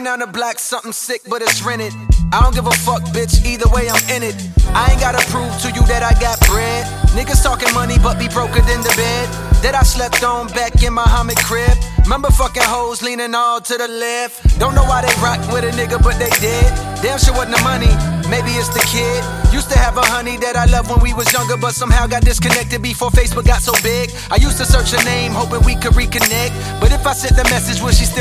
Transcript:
came down to black, something sick, but it's rented. I don't give a fuck, bitch, either way I'm in it. I ain't gotta prove to you that I got bread. Niggas talking money, but be broker than the bed that I slept on back in my Muhammad crib. Remember fucking hoes leaning all to the left. Don't know why they rock with a nigga, but they did. Damn sure wasn't the money, maybe it's the kid. Used to have a honey that I loved when we was younger, but somehow got disconnected before Facebook got so big. I used to search her name, hoping we could reconnect. But if I sent the message, will she still